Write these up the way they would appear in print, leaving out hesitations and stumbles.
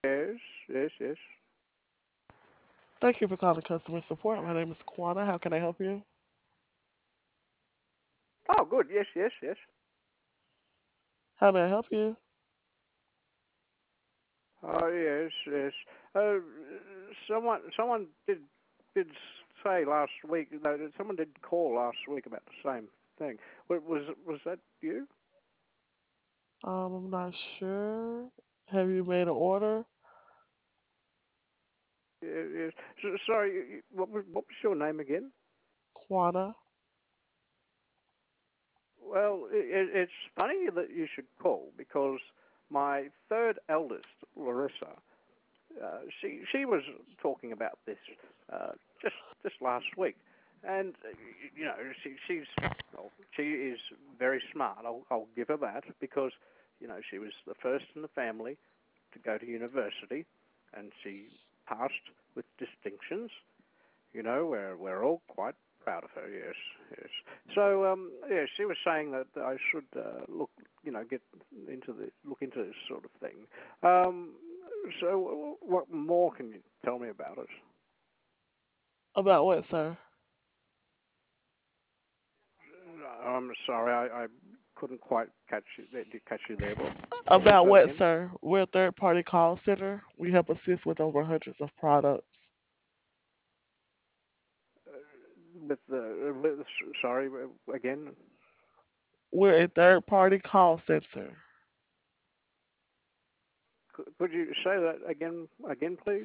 Yes, yes, yes. Thank you for calling customer support. My name is Kwana. How can I help you? Oh, good. Yes, yes, yes. How may I help you? Oh, yes, yes. Uh, someone did say last week. No, someone did call last week about the same thing. Was that you? I'm not sure. Have you made an order? Yes. Sorry. What was your name again? Kwana. Well, it's funny that you should call because my third eldest, Larissa, she was talking about this uh, just last week, and you know she's well, she is very smart. I'll give her that because you know she was the first in the family to go to university, and she passed with distinctions. You know, we're all quite proud of her. Yes, yes. So yeah, she was saying that I should look, you know, look into this sort of thing. Um, so what more can you tell me about it? About what, sir? I'm sorry, I couldn't quite catch you. Did you catch you there? What was About that what, again? sir? We're a third party call center. We help assist with over hundreds of products. With the sorry again. We're a third party call center. Could you say that again, please?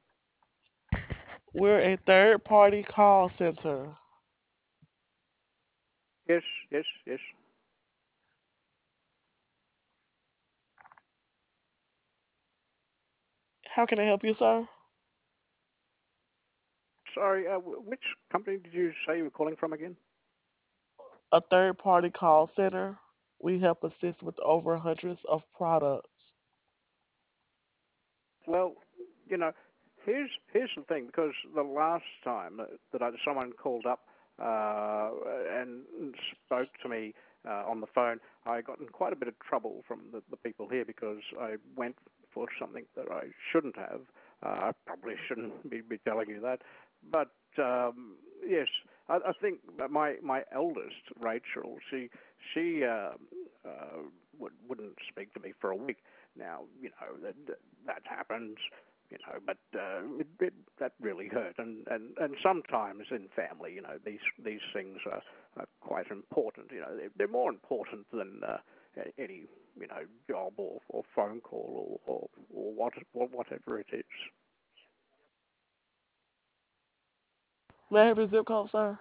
We're a third party call center. Yes, yes, yes. How can I help you, sir? Sorry, which company did you say you were calling from again? A third party call center. We help assist with over hundreds of products. Well, you know, here's the thing because the last time someone called up and spoke to me on the phone, I got in quite a bit of trouble from the people here because I went for something that I shouldn't have. I probably shouldn't be telling you that, but yes, I think that my eldest Rachel, she wouldn't speak to me for a week. Now, you know, that happens, you know, but that really hurt. And sometimes in family, you know, these things are quite important. You know, they're more important than any, you know, job or phone call or whatever it is. May I have your zip code, sir?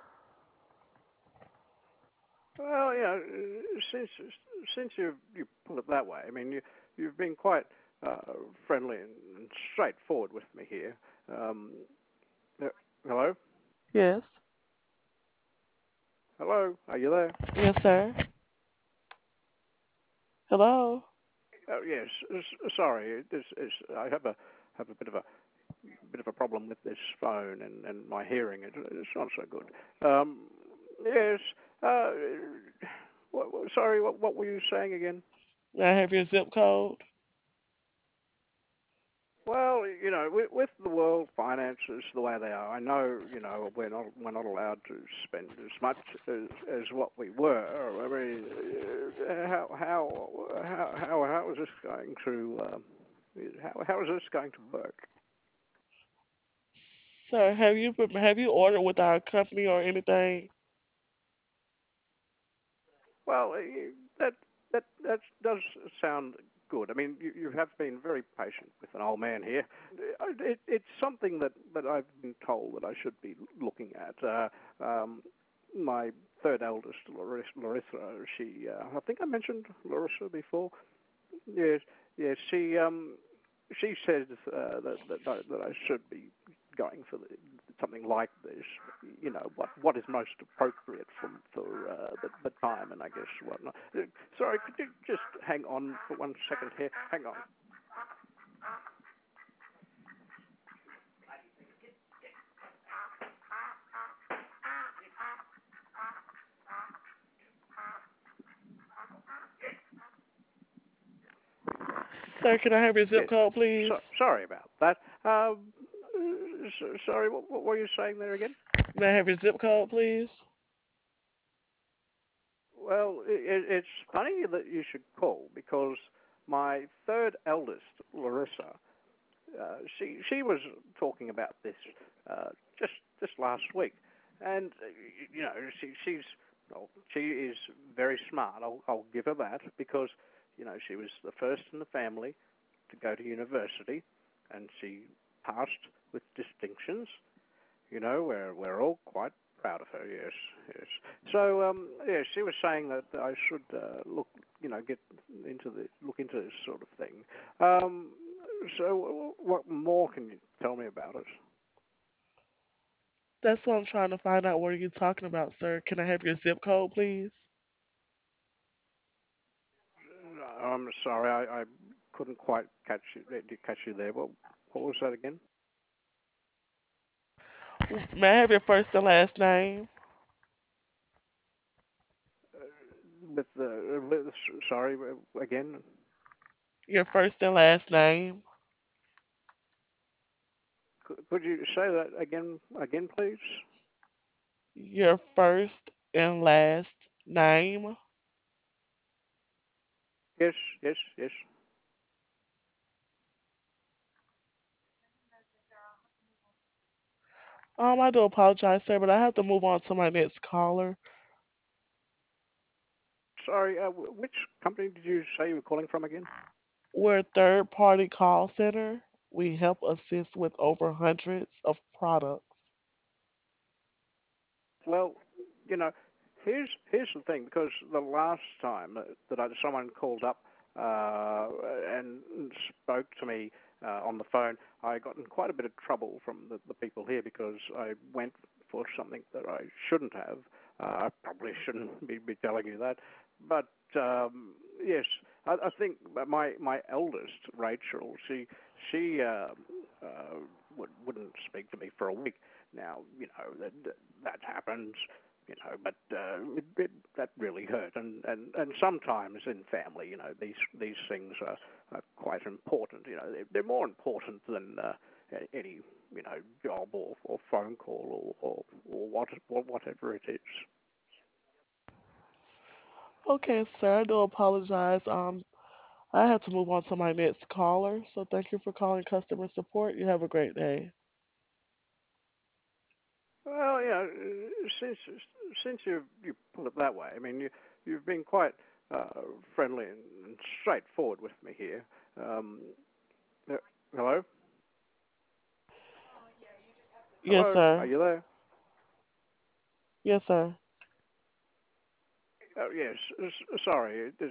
Well, you know, since you put it that way, I mean, you've been quite uh, friendly and straightforward with me here. Um, uh, hello, Yes. hello, are you there? Yes, sir. Hello. Oh, yes. Sorry, I have a bit of a problem with this phone and my hearing. It's not so good. Yes. Uh, sorry, what were you saying again? May I have your zip code? Well, you know, with the world finances the way they are, I know, you know, we're not allowed to spend as much as what we were. I mean, how is this going to how is this going to work? Sir, have you ordered with our company or anything? Well, that that does sound good. I mean, you have been very patient with an old man here. It's something that I've been told that I should be looking at. My third eldest, Larissa, I think I mentioned Larissa before. Yes, yes. She says that I should be going for something like this. You know what is most appropriate for the time and I guess whatnot. Sorry, could you just hang on for 1 second here? Hang on. Sir, can I have your zip Yes. code, please? Sorry about that. Sorry, what were you saying there again? May I have your zip code, please? Well, it's funny that you should call because my third eldest, Larissa, she was talking about this uh, just last week, and you know she's well, she is very smart. I'll give her that because she was the first in the family to go to university, and she passed with distinctions. We're all quite proud of her. Yes, yes. So yeah, she was saying that I should get look into this sort of thing. Um, so what more can you tell me about it? That's what I'm trying to find out. What are you talking about, sir? Can I have your zip code, please? I'm sorry, I couldn't quite catch you there. What was that again? May I have your first and last name? With the sorry again. Your first and last name? Could you say that again, please? Your first and last name? Yes, yes, yes. I do apologize, sir, but I have to move on to my next caller. Sorry, which company did you say you were calling from again? We're a third party call center. We help assist with over hundreds of products. Well, you know, here's the thing because the last time someone called up uh, and spoke to me on the phone, I got in quite a bit of trouble from the people here because I went for something that I shouldn't have. I probably shouldn't be telling you that, but yes, I think my eldest Rachel, she wouldn't speak to me for a week. Now, that happens, but that really hurt. And sometimes in family, these things are quite important. They're more important than any, job or phone call or whatever it is. Okay, sir, I do apologize. I have to move on to my next caller. So thank you for calling customer support. You have a great day. Well, since you put it that way, I mean, you've been quite friendly and straightforward with me here. Um, uh, hello, Yes, hello, are sir. you there? Yes, sir. Yes, sorry,